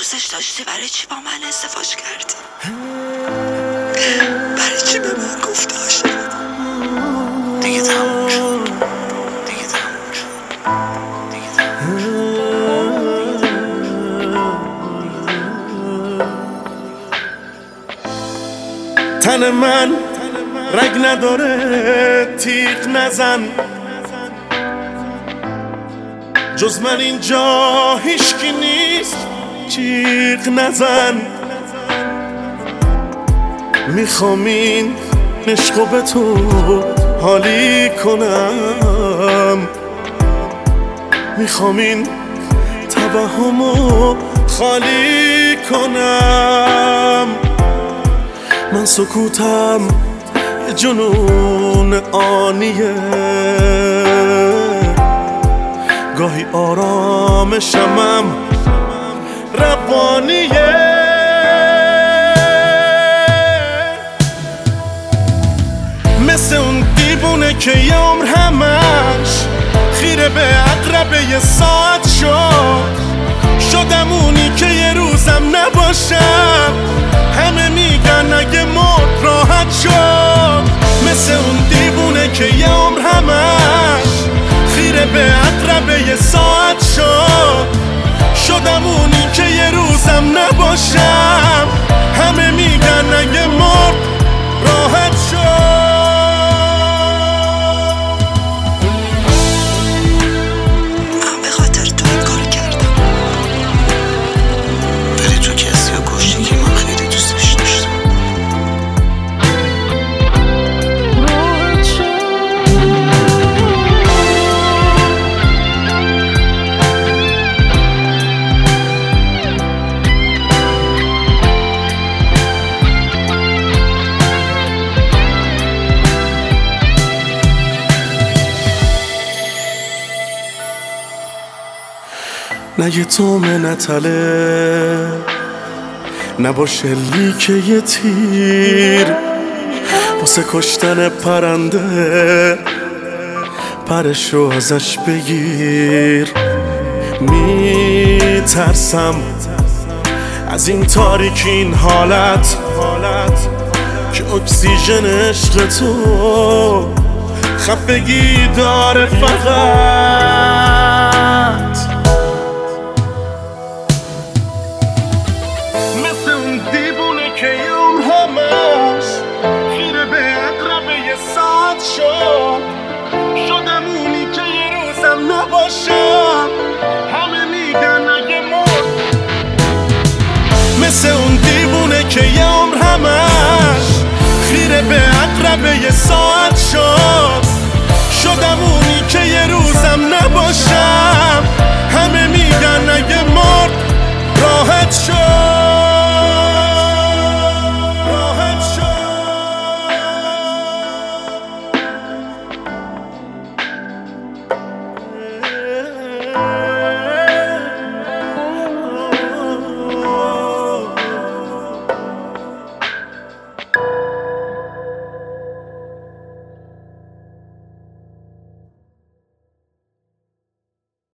دوستش داشتی برای چی با من ازدواج کردی؟ برای چی به من گفتی عاشقت؟ دیگه تموم شد. تن من رگ نداره، تیغ نزن، جز من اینجا هیچکی نیست، جیغ نزن. میخوام این عشقو به تو حالی کنم، میخوام این توهمو خالی کنم. من سکوتم یه جنون آنیه، گاهی آرامشمم روانیه. مثل اون دیوونه که یه عمر همش خیره به عقربه یه ساعت شدم اونی که یه روزم نباشم. همه میگن اگه مرد راحت شد. مثل اون دیوونه که یه عمر همش خیره به عقربه یه ساعت شدم اونی که یه روزم نباشم. همه میگن اگه مرد راحت شد. من به خاطر تو این کارو کردم، ولی تو کسی رو کشتی که من خیلی دوستش داشتم. نه یه تومه نتله، نباشه لیک یه تیر واسه کشتن پرنده، پرشو ازش بگیر. میترسم از این تاریکی، این حالت که اکسیژن عشق تو خفگی داره فقط. مثل اون دیوونه که یه عمر همش خیره به عقربه یه ساعت شدم اونی که یه روزم نباشم. همه میگن اگه مرد. مثل اون دیوونه که یه عمر همش خیره به عقربه یه ساعت شدم اونی که